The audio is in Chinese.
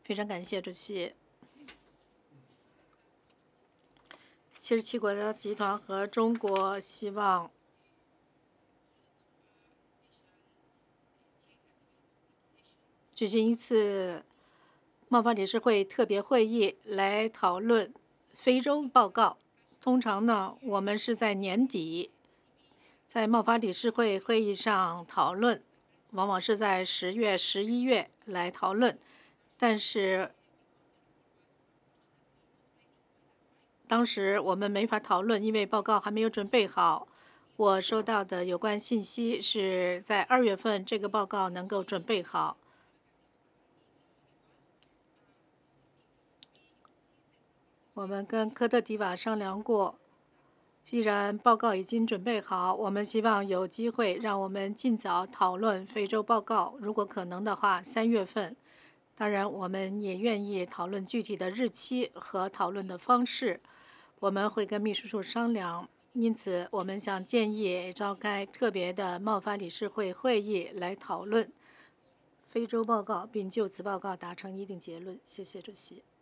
非常感谢主席。77国家集团和中国希望举行一次贸发理事会特别会议来讨论非洲报告。通常呢，我们是在年底在贸发理事会会议上讨论，往往是在10月、11月来讨论，但是当时我们没法讨论，因为报告还没有准备好。我收到的有关信息是在2月份这个报告能够准备好。我们跟科特迪瓦商量过，既然报告已经准备好，我们希望有机会让我们尽早讨论非洲报告，如果可能的话，3月份。当然，我们也愿意讨论具体的日期和讨论的方式。我们会跟秘书处商量，因此我们想建议召开特别的贸发理事会会议来讨论非洲报告，并就此报告达成一定结论。谢谢主席。